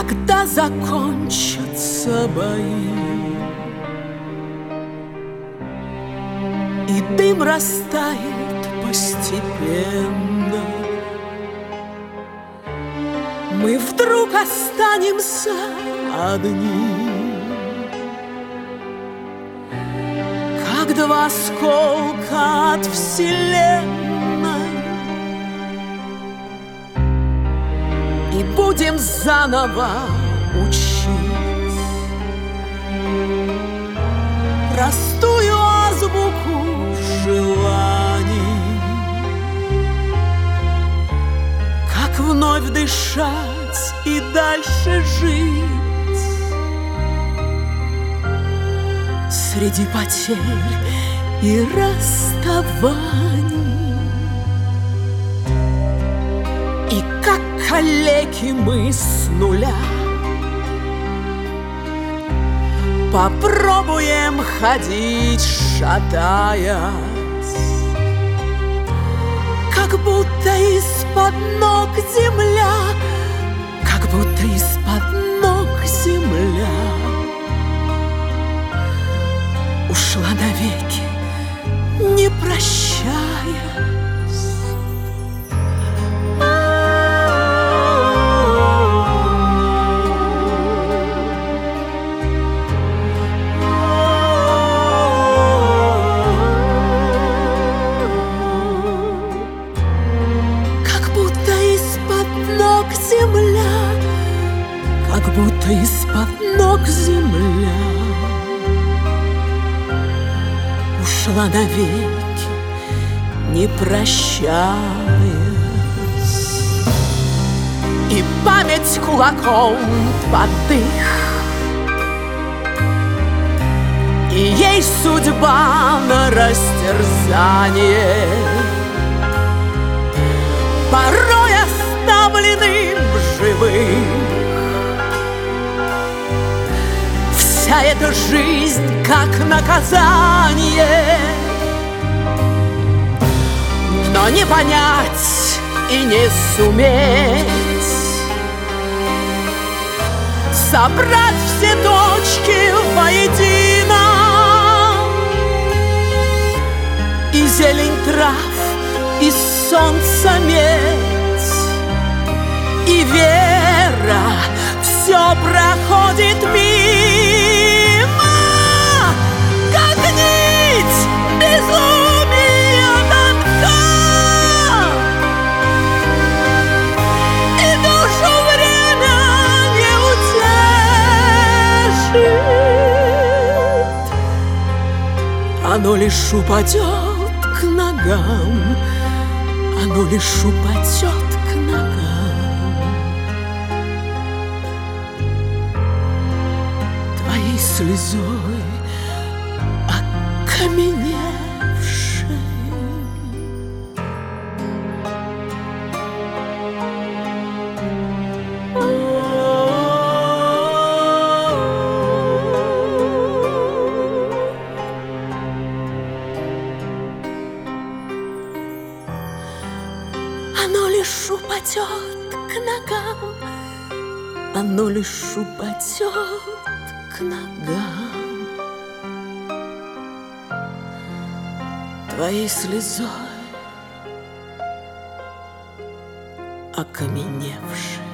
когда закончатся бои, и дым растает постепенно, мы вдруг останемся одни, как два осколка от вселенной, и будем заново учить простую азбуку желаний, как вновь дышать и дальше жить среди потерь и расставаний. И как калеки мы с нуля попробуем ходить, шатаясь, как будто из-под ног земля, как будто из-под ног земля ушла навеки, не прощаясь. Как будто из-под ног земля ушла навеки, не прощаясь. И память кулаком под дых, и ей судьба на растерзание, порой оставленным живым. Вся эта жизнь как наказание, но не понять и не суметь собрать все точки воедино, и зелень трав, и солнца медь, и вера все проходит мимо, как нить безумия тонка, и душу время не утешит. Оно лишь упадет к ногам, оно лишь упадет к ногам. Слезой окаменевшей. Оно лишь упадет к ногам, оно лишь упадет к ногам. Твоей слезой окаменевшей.